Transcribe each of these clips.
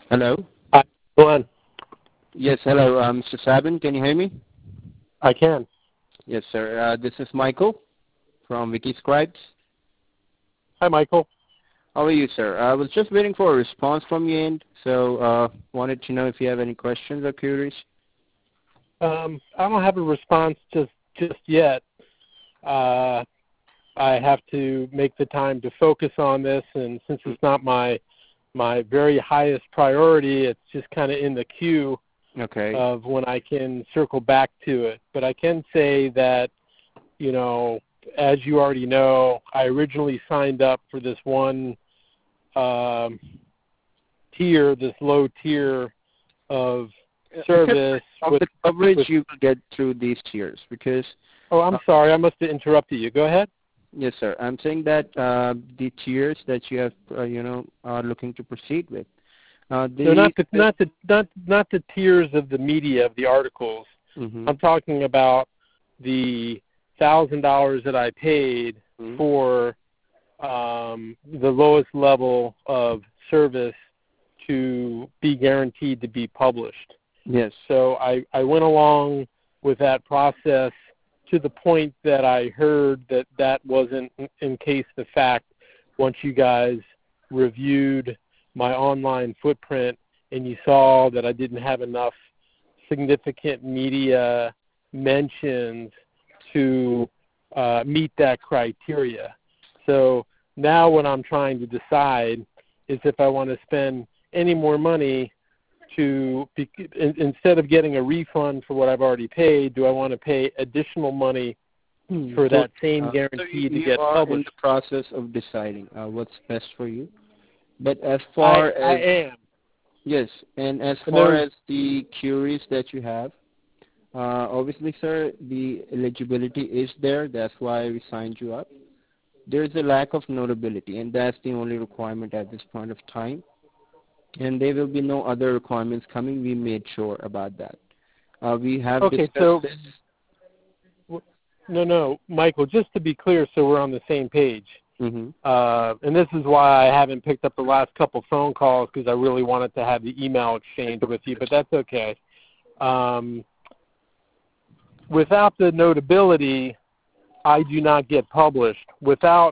Hello? Hi, Glenn. Yes, hello, Mr. Sabin. Can you hear me? I can. Yes, sir. This is Michael from Wikiscribes. Hi, Michael. How are you, sir? I was just waiting for a response from you, and so wanted to know if you have any questions or queries. I don't have a response just yet. I have to make the time to focus on this, and since it's not my very highest priority, it's just kind of in the queue of when I can circle back to it. But I can say that, as you already know, I originally signed up for this one tier, this low tier of service. Of the coverage you get through these tiers, because... Oh, I'm sorry. I must have interrupted you. Go ahead. Yes, sir. I'm saying that the tiers that you have, are looking to proceed with. They're not the tiers of the media of the articles. Mm-hmm. I'm talking about the $1,000 that I paid for the lowest level of service to be guaranteed to be published. Yes. So I went along with that process to the point that I heard that wasn't in case the fact once you guys reviewed my online footprint and you saw that I didn't have enough significant media mentions to meet that criteria. So now what I'm trying to decide is if I want to spend any more money instead of getting a refund for what I've already paid, do I want to pay additional money for that same guarantee to get published? You are in the process of deciding what's best for you. But as far as... I am. Yes, and as far as the queries that you have, obviously, sir, the eligibility is there. That's why we signed you up. There's a lack of notability, and that's the only requirement at this point of time. And there will be no other requirements coming. We made sure about that. We have discussed this. No, Michael, just to be clear so we're on the same page. Mm-hmm. And this is why I haven't picked up the last couple phone calls, because I really wanted to have the email exchange with you, but that's okay. Without the notability, I do not get published. Without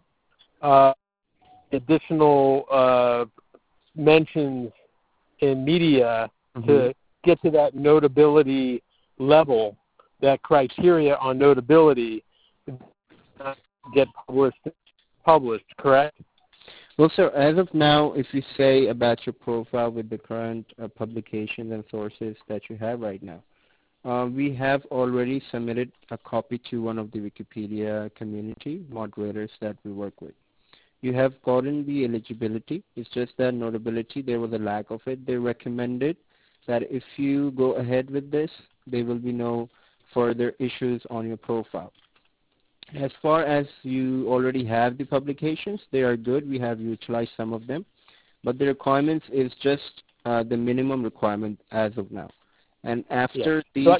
additional mentions in media to get to that notability level, that criteria on notability, not get published, correct? Well, sir, as of now, if you say about your profile with the current publications and sources that you have right now, we have already submitted a copy to one of the Wikipedia community moderators that we work with. You have gotten the eligibility. It's just that notability, there was a lack of it. They recommended that if you go ahead with this, there will be no further issues on your profile. As far as you already have the publications, they are good. We have utilized some of them. But the requirements is just the minimum requirement as of now. And after you're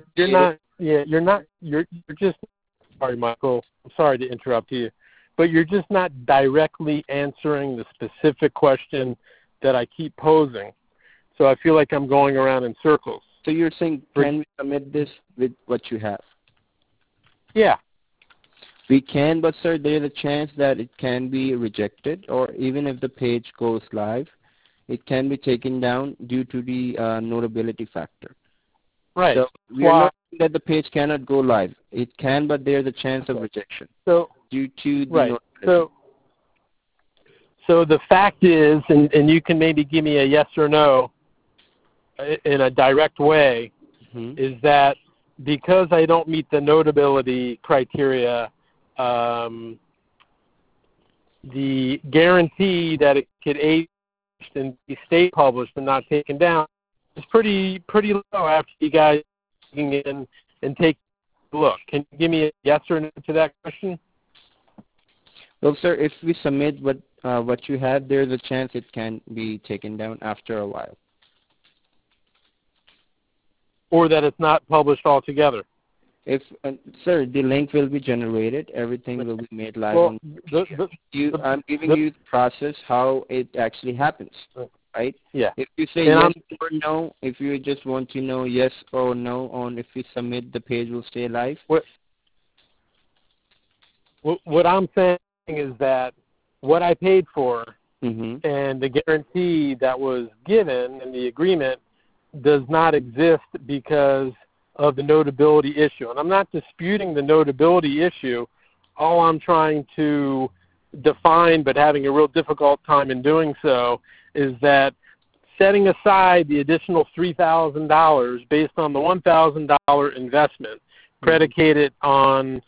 just, sorry, Michael, I'm sorry to interrupt you, but you're just not directly answering the specific question that I keep posing. So I feel like I'm going around in circles. So you're saying, can we submit this with what you have? Yeah. We can, but sir, there's a chance that it can be rejected, or even if the page goes live, it can be taken down due to the notability factor. Right. So we are not saying that the page cannot go live. It can, but there's a chance of rejection due to the notability. So the fact is, and you can maybe give me a yes or no in a direct way, is that because I don't meet the notability criteria, the guarantee that it could age and stay published and not taken down is pretty low after you guys digging in and take a look. Can you give me a yes or no to that question? Well, sir, if we submit what you have, there's a chance it can be taken down after a while. Or that it's not published altogether. If sir, the link will be generated. Everything will be made live. I'm giving you the process how it actually happens. right? Yeah. If you say yes or no, if you just want to know yes or no on if we submit, the page will stay live. What I'm saying is that what I paid for Mm-hmm. and the guarantee that was given in the agreement does not exist because of the notability issue. And I'm not disputing the notability issue. All I'm trying to define, but having a real difficult time in doing so, is that setting aside the additional $3,000 based on the $1,000 investment predicated on,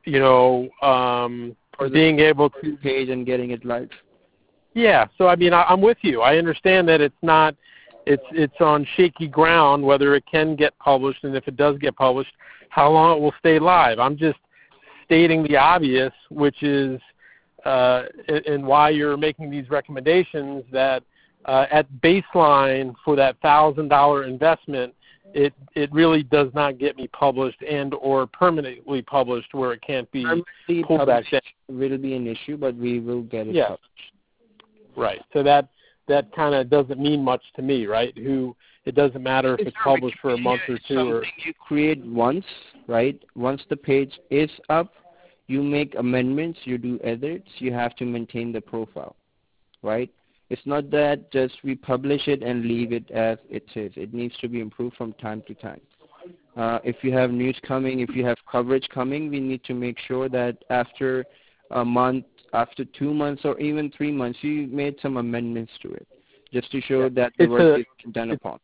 being able to page and getting it live. Yeah, so I mean, I'm with you. I understand that it's on shaky ground whether it can get published, and if it does get published, how long it will stay live. I'm just stating the obvious, which is, and why you're making these recommendations, that at baseline for that $1,000 investment, it really does not get me published and or permanently published where it can't be pulled back down. Will be an issue, but we will get it published. Right. So that kind of doesn't mean much to me, right? It doesn't matter if it's published for a month or two. Something you create once, right? Once the page is up, you make amendments, you do edits, you have to maintain the profile, right? It's not that just we publish it and leave it as it is. It needs to be improved from time to time. If you have news coming, if you have coverage coming, we need to make sure that after a month, after 2 months, or even 3 months, you made some amendments to it, just to show that the work is done upon.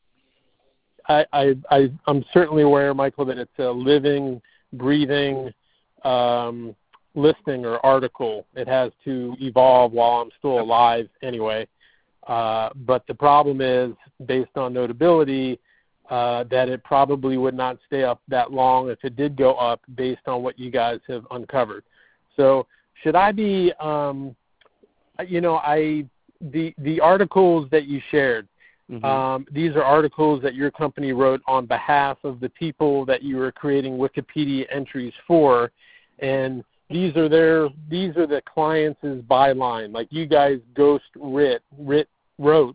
I'm certainly aware, Michael, that it's a living, breathing listing or article. It has to evolve while I'm still alive anyway. But the problem is, based on notability, that it probably would not stay up that long if it did go up based on what you guys have uncovered. So should I be, the articles that you shared, these are articles that your company wrote on behalf of the people that you were creating Wikipedia entries for, and these are the clients' byline. Like, you guys wrote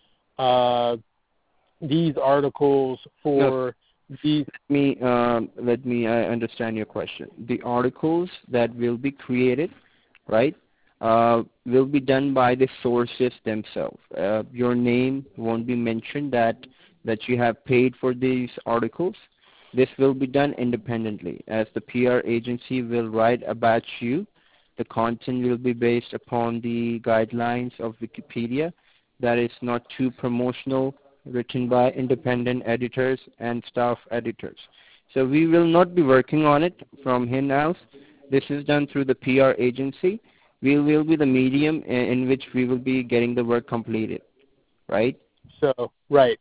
these articles for these. Let me understand your question. The articles that will be created, right, will be done by the sources themselves. Your name won't be mentioned that you have paid for these articles. This will be done independently, as the PR agency will write about you. The content will be based upon the guidelines of Wikipedia. That is not too promotional, written by independent editors and staff editors. So we will not be working on it from in-house. This is done through the PR agency. We will be the medium in which we will be getting the work completed, right? So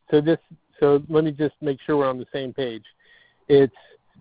let me just make sure we're on the same page. It's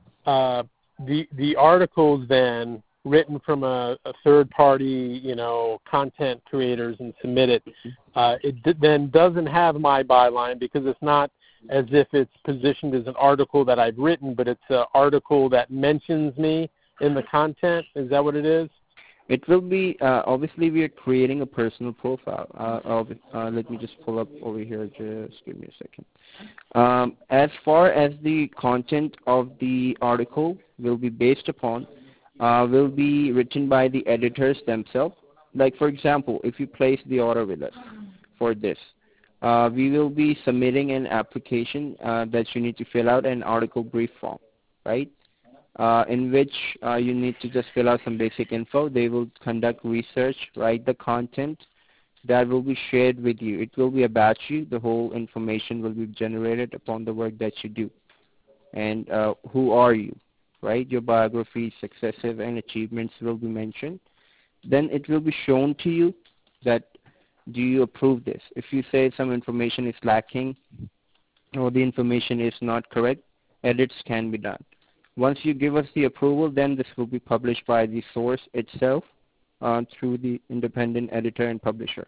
the articles then written from a third party, content creators and submitted. It then doesn't have my byline because it's not as if it's positioned as an article that I've written, but it's an article that mentions me in the content. Is that what it is? It will be, obviously we are creating a personal profile. Let me just pull up over here, just give me a second. As far as the content of the article will be based upon, will be written by the editors themselves. Like, for example, if you place the order with us for this, we will be submitting an application that you need to fill out an article brief form, right? In which you need to just fill out some basic info. They will conduct research, write the content that will be shared with you. It will be about you. The whole information will be generated upon the work that you do. And who are you, right? Your biography, successes, and achievements will be mentioned. Then it will be shown to you that do you approve this. If you say some information is lacking or the information is not correct, edits can be done. Once you give us the approval, then this will be published by the source itself through the independent editor and publisher.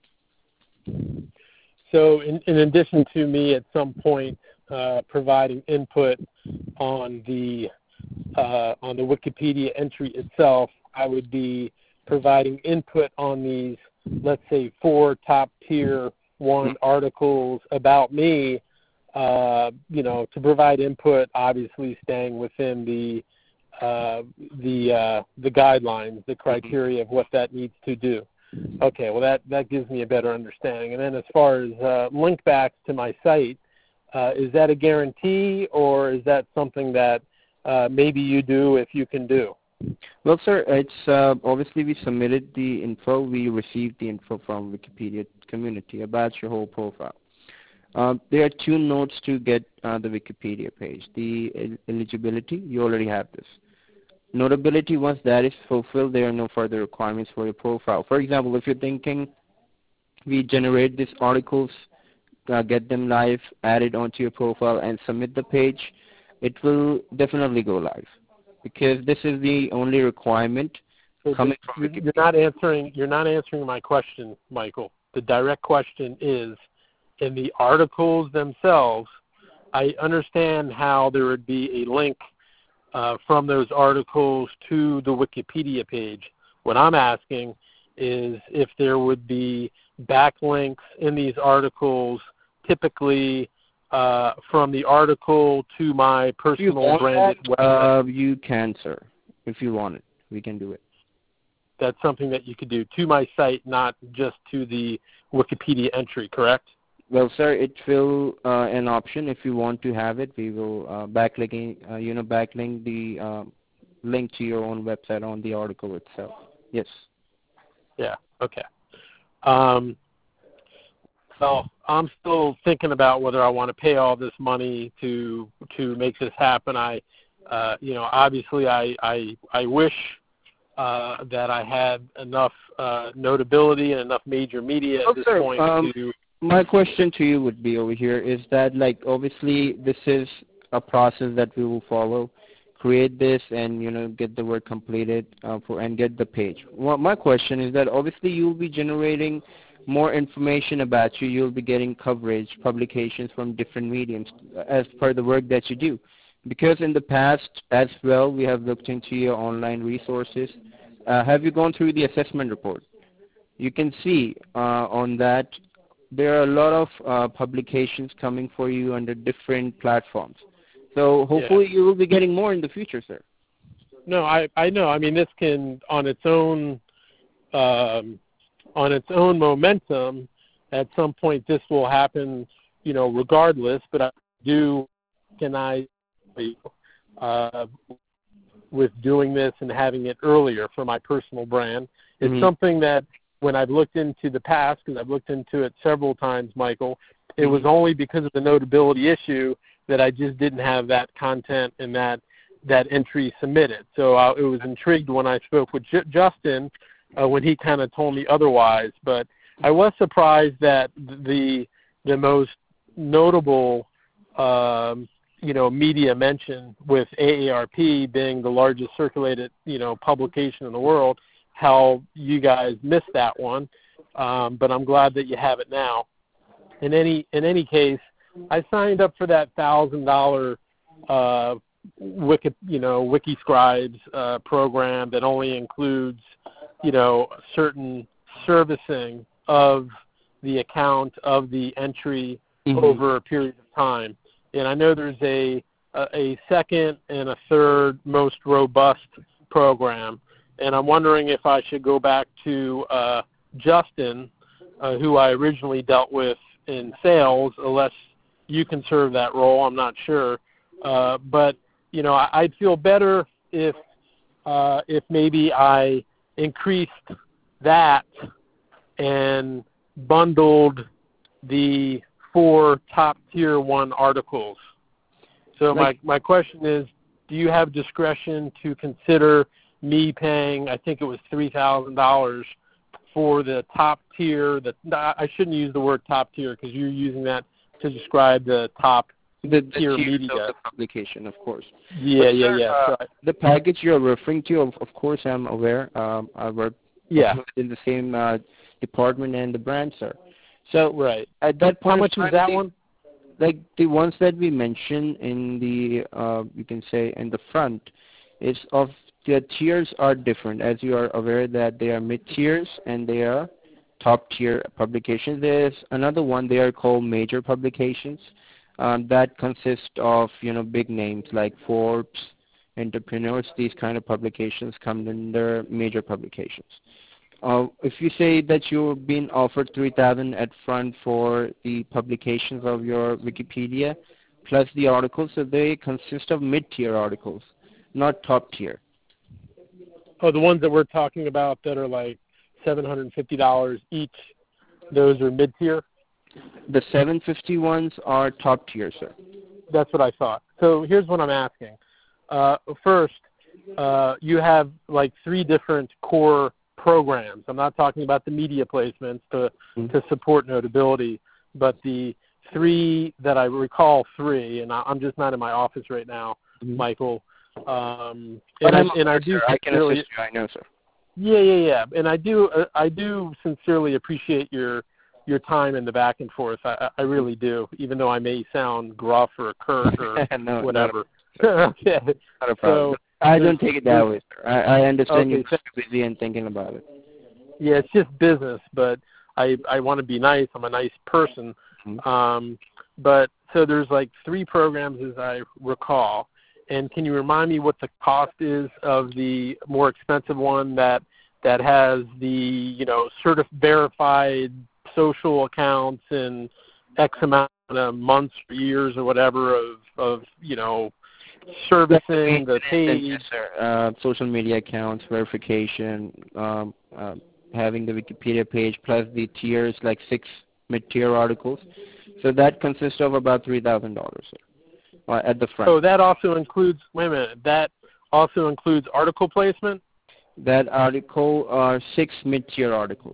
So in addition to me at some point providing input on the Wikipedia entry itself, I would be providing input on these, let's say, 4 top-tier want articles about me, to provide input, obviously staying within the guidelines, the criteria of what that needs to do. Okay, well that gives me a better understanding. And then as far as link backs to my site, is that a guarantee, or is that something that maybe you do if you can do? Well, sir, it's obviously we submitted the info. We received the info from Wikipedia community about your whole profile. There are two notes to get the Wikipedia page. The eligibility, you already have this. Notability, once that is fulfilled, there are no further requirements for your profile. For example, if you're thinking we generate these articles, get them live, add it onto your profile, and submit the page, it will definitely go live, because this is the only requirement coming from Wikipedia. You're not answering my question, Michael. The direct question is, in the articles themselves, I understand how there would be a link from those articles to the Wikipedia page. What I'm asking is if there would be backlinks in these articles, typically from the article to my personal branded website. You can, sir. If you want it, we can do it. That's something that you could do to my site, not just to the Wikipedia entry, correct? Well, sir, it will an option. If you want to have it, we will backlink the link to your own website on the article itself. Yes. Yeah. Okay. So I'm still thinking about whether I want to pay all this money to make this happen. Obviously I wish that I had enough notability and enough major media at this point to. My question to you would be over here is that, obviously this is a process that we will follow. Create this and, get the work completed and get the page. Well, my question is that obviously you'll be generating more information about you. You'll be getting coverage, publications from different mediums as per the work that you do. Because in the past as well, we have looked into your online resources. Have you gone through the assessment report? You can see on that there are a lot of publications coming for you under different platforms. So hopefully you will be getting more in the future, sir. No, I know. I mean, this can, on its own momentum, at some point this will happen, regardless. But I do with doing this and having it earlier for my personal brand. It's something that when I've looked into the past, because I've looked into it several times, Michael, it was only because of the notability issue that I just didn't have that content and that entry submitted. So it was intrigued when I spoke with Justin when he kind of told me otherwise. But I was surprised that the most notable media mention, with AARP being the largest circulated publication in the world, how you guys missed that one. But I'm glad that you have it now. In any case, I signed up for that $1,000 Wikiscribes program that only includes certain servicing of the account, of the entry over a period of time. And I know there's a second and a third most robust program. And I'm wondering if I should go back to Justin, who I originally dealt with in sales, unless you can serve that role. I'm not sure. But, I'd feel better if maybe I increased that and bundled the 4 top tier 1 articles. So my question is, do you have discretion to consider me paying, I think it was $3,000 for the top tier? I shouldn't use the word top tier because you're using that to describe the top tier media. The publication, of course. Yeah. The package you're referring to, of course, I'm aware. I work in the same department and the brand, sir. So at that point, how much was that one? Like the ones that we mentioned in the, you can say in the front, the tiers are different, as you are aware that they are mid tiers and they are top tier publications. There's another one. They are called major publications. That consist of big names like Forbes, Entrepreneurs. These kind of publications come under major publications. If you say that you've been offered $3,000 at front for the publications of your Wikipedia, plus the articles, so they consist of mid-tier articles, not top tier. Oh, the ones that we're talking about that are like $750 each, those are mid-tier? The $750 ones are top tier, sir. That's what I thought. So here's what I'm asking. First, you have like 3 different core programs. I'm not talking about the media placements to support Notability, but the 3 that I recall 3, and I'm just not in my office right now, Michael. I can assist you. I know, sir. Yeah. And I do sincerely appreciate your time in the back and forth. I really do, even though I may sound gruff or curt or no, whatever. Not a problem. So, I don't take it that way, sir. I understand you're busy and thinking about it. Yeah, it's just business, but I want to be nice. I'm a nice person. But so there's like 3 programs as I recall. And can you remind me what the cost is of the more expensive one that has the verified social accounts and X amount of months or years or whatever of servicing the page? Yes, sir. Social media accounts, verification, having the Wikipedia page, plus the tiers like 6 mid-tier articles. So that consists of about $3,000, sir. At the front. So that also includes, that also includes article placement? That article are 6 mid-tier articles.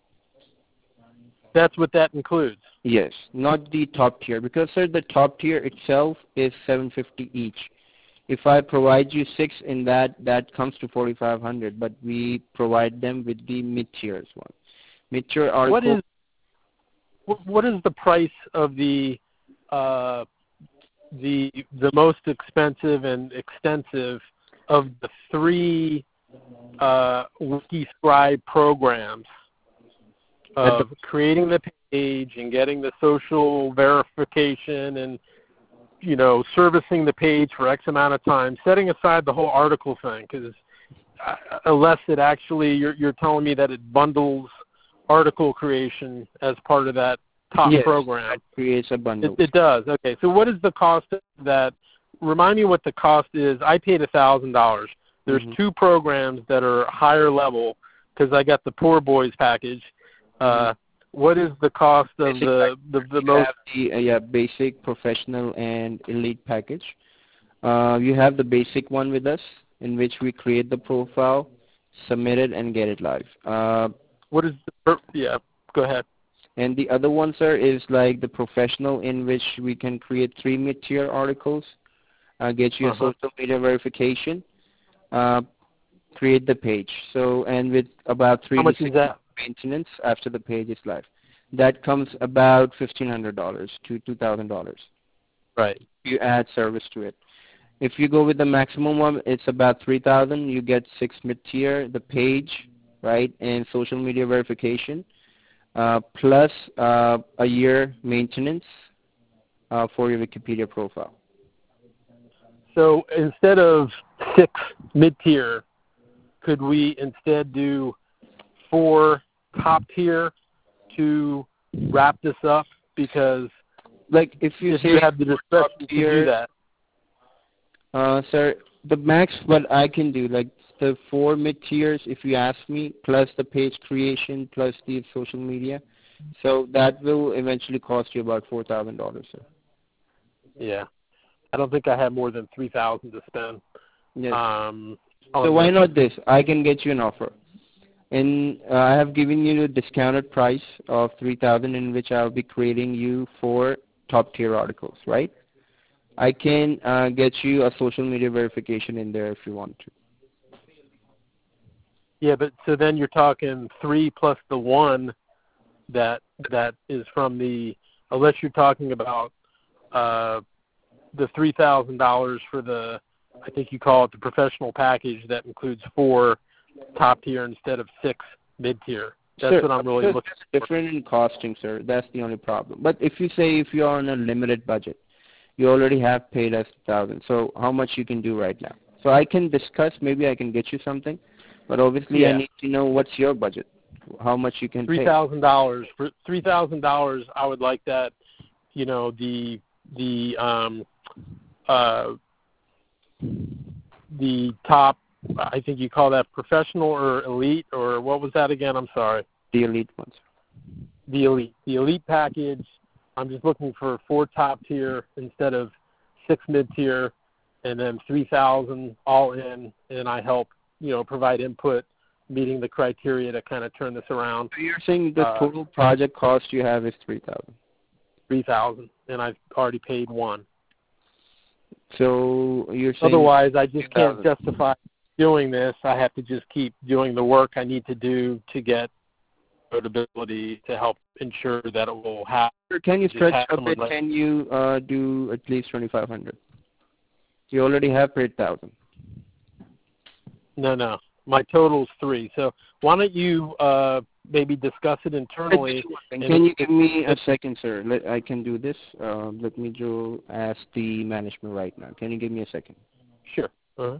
That's what that includes? Yes, not the top tier, because, sir, the top tier itself is $750 each. If I provide you 6 in that comes to $4,500, but we provide them with the mid-tiers one. Mid-tier article. What is the price of the most expensive and extensive of the 3 WikiScribe programs of creating the page and getting the social verification and servicing the page for X amount of time, setting aside the whole article thing, because unless it actually you're telling me that it bundles article creation as part of that top program. It creates a bundle. It does. Okay. So what is the cost of that? Remind me what the cost is. I paid $1,000. There's 2 programs that are higher level because I got the poor boys package. What is the cost of the most? You have the basic, professional, and elite package. You have the basic one with us, in which we create the profile, submit it, and get it live. What is go ahead. And the other one, sir, is like the professional, in which we can create 3 mid-tier articles, get you a social media verification, create the page. So, and with about 3 to 6 maintenance after the page is live. That comes about $1,500 to $2,000. Right. You add service to it. If you go with the maximum one, it's about $3,000. You get 6 mid-tier, the page, right, and social media verification. Plus a year maintenance for your Wikipedia profile. So instead of 6 mid-tier, could we instead do 4 top-tier to wrap this up? Because like if you have the discretion to do that. Sir, the max what I can do, like the 4 mid-tiers, if you ask me, plus the page creation, plus the social media. So that will eventually cost you about $4,000, sir. Yeah. I don't think I have more than $3,000 to spend. Yes. So why not this? I can get you an offer. And I have given you a discounted price of $3,000, in which I'll be creating you 4 top-tier articles, right? I can get you a social media verification in there if you want to. Yeah, but so then you're talking 3 plus the 1 that is from the, unless you're talking about the $3,000 for the, I think you call it the professional package that includes 4 top tier instead of 6 mid tier. That's sir, what I'm really looking for. different in costing, sir. That's the only problem. But if you're on a limited budget, you already have paid us 1,000. So how much you can do right now? So I can discuss. Maybe I can get you something, but obviously I need to know what's your budget, how much you can pay. $3,000. For $3,000, I would like that. You know, the top. I think you call that professional or elite, or what was that again? I'm sorry. The elite ones. The elite package. I'm just looking for 4 top tier instead of 6 mid tier, and then 3,000 all in, and I help, you know, provide input, meeting the criteria to kind of turn this around. So you're saying the total project cost you have is 3,000. 3,000, and I've already paid 1. So you're saying otherwise I just 3,000. can't justify doing this. I have to just keep doing the work I need to do to get ability to help ensure that it will happen. Can you stretch a bit? Can you do at least 2,500? You already have paid 1,000. No. My total is 3. So why don't you maybe discuss it internally? Can you give me a second, sir? I can do this. Let me go ask the management right now. Can you give me a second? Sure. Uh-huh.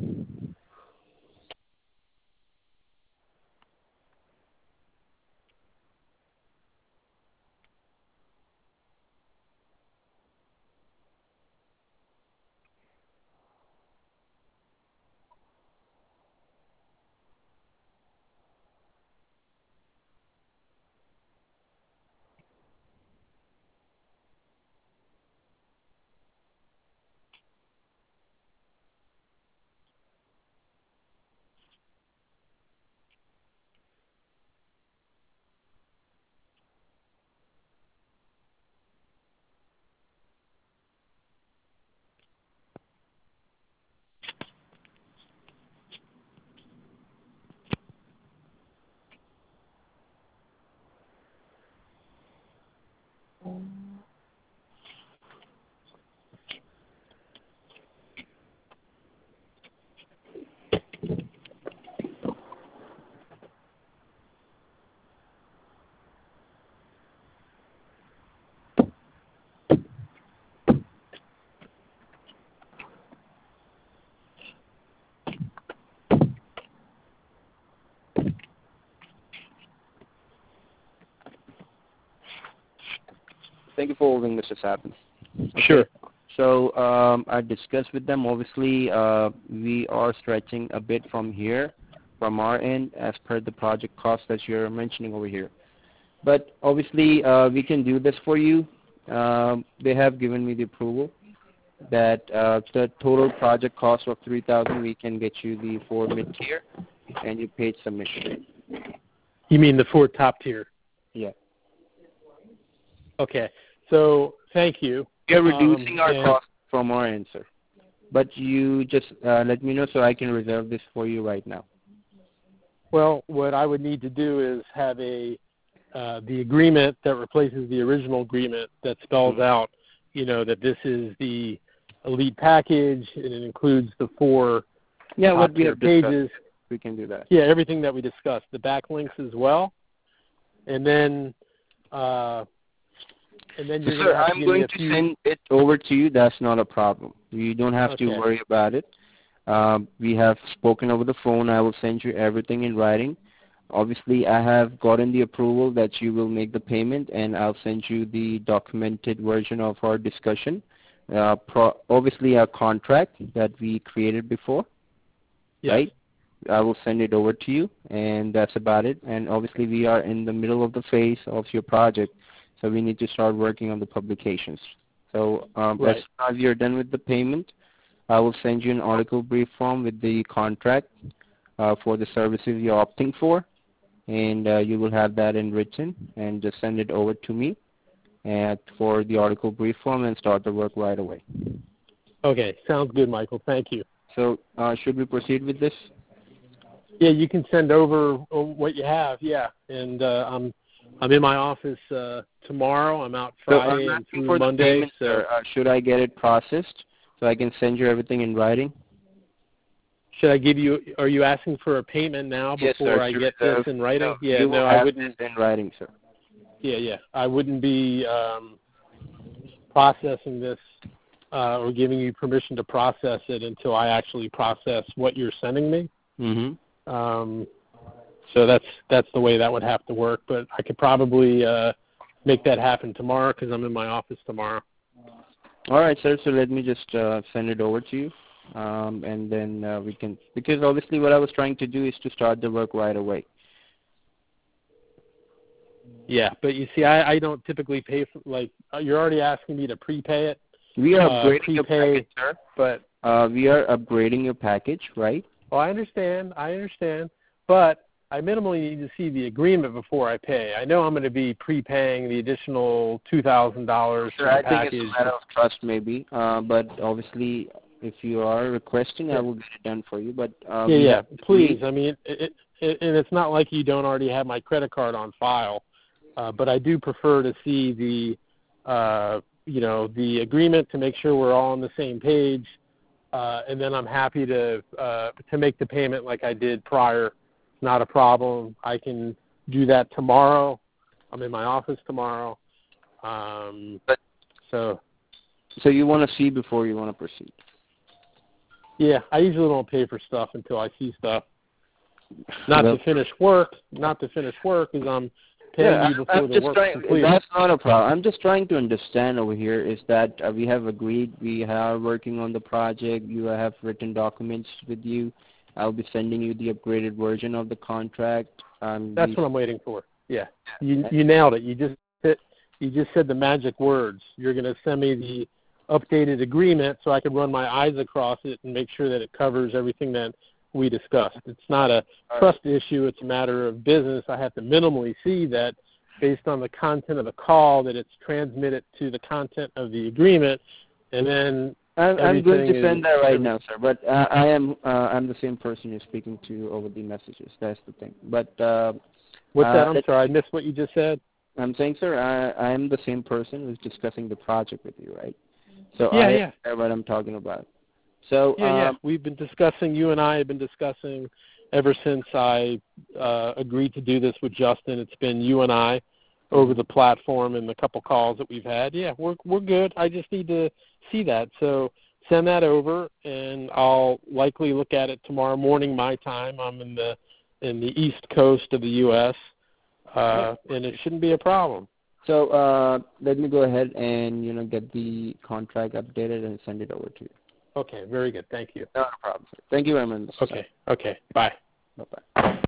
Thank you for holding, Mr. Sappin. Okay. Sure. So I discussed with them. Obviously, we are stretching a bit from here, from our end, as per the project cost that you're mentioning over here. But obviously, we can do this for you. They have given me the approval that the total project cost of 3,000, we can get you the 4 mid-tier, and you paid submission. You mean the 4 top tier? Yeah. Okay. So thank you. We are reducing our cost from our end, sir. But you just let me know so I can reserve this for you right now. Well, what I would need to do is have the agreement that replaces the original agreement that spells out, you know, that this is the elite package and it includes the 4 what we have pages. Discussed. We can do that. Yeah, everything that we discussed, the backlinks as well, and then you're sir, I'm going to send it over to you. That's not a problem. You don't have to worry about it. We have spoken over the phone. I will send you everything in writing. Obviously, I have gotten the approval that you will make the payment, and I'll send you the documented version of our discussion. Obviously, our contract that we created before, right? I will send it over to you, and that's about it. And obviously, we are in the middle of the phase of your project, so we need to start working on the publications. So as soon as you're done with the payment, I will send you an article brief form with the contract for the services you're opting for, and you will have that in written, and just send it over to me for the article brief form and start the work right away. Okay, sounds good, Michael. Thank you. So should we proceed with this? Yeah, you can send over what you have. Yeah, and I'm in my office tomorrow. I'm out Friday and through Monday. Payment, should I get it processed so I can send you everything in writing? should I give you? Are you asking for a payment now Yes, before sir. I get this in writing? No, Yeah, you no, will I have wouldn't. this in writing, sir. Yeah, I wouldn't be processing this or giving you permission to process it until I actually process what you're sending me. Mm-hmm. So that's the way that would have to work. But I could probably make that happen tomorrow because I'm in my office tomorrow. All right, sir. So let me just send it over to you, and then we can, because obviously what I was trying to do is to start the work right away. Yeah, but you see, I don't typically pay for, like, you're already asking me to prepay it. We are upgrading your prepay, package, sir. But we are upgrading your package, right? well, I understand, but I minimally need to see the agreement before I pay. I know I'm going to be prepaying the additional $2,000 for the I package. think it's a matter of trust, maybe. But obviously, if you are requesting, I will get it done for you. But please. I mean, and it's not like you don't already have my credit card on file, but I do prefer to see the agreement to make sure we're all on the same page, and then I'm happy to make the payment like I did prior. Not a problem. I can do that tomorrow. I'm in my office tomorrow. So you want to see before you want to proceed? Yeah, I usually don't pay for stuff until I see stuff. Not to finish work is I'm paying you before the work's complete. That's not a problem. I'm just trying to understand over here is that we have agreed, we are working on the project, you have written documents with you. I'll be sending you the upgraded version of the contract. That's what I'm waiting for. Yeah, you nailed it. You just said the magic words. You're going to send me the updated agreement so I can run my eyes across it and make sure that it covers everything that we discussed. It's not a trust issue. It's a matter of business. I have to minimally see that based on the content of the call that it's transmitted to the content of the agreement, and then I'm going to send that right now, sir. But I'm the same person you're speaking to over the messages. That's the thing. But what's that? I'm sorry, I missed what you just said. I'm saying, sir, I am the same person who's discussing the project with you, right? So I know what I'm talking about. So we've been discussing. You and I have been discussing ever since I agreed to do this with Justin. It's been you and I over the platform and the couple calls that we've had. Yeah, we're good. I just need to see that. So send that over, and I'll likely look at it tomorrow morning my time. I'm in the East Coast of the U.S., and it shouldn't be a problem. So let me go ahead and get the contract updated and send it over to you. Okay, very good. Thank you. No problem, sir. Thank you very much. Okay. Bye. Bye-bye.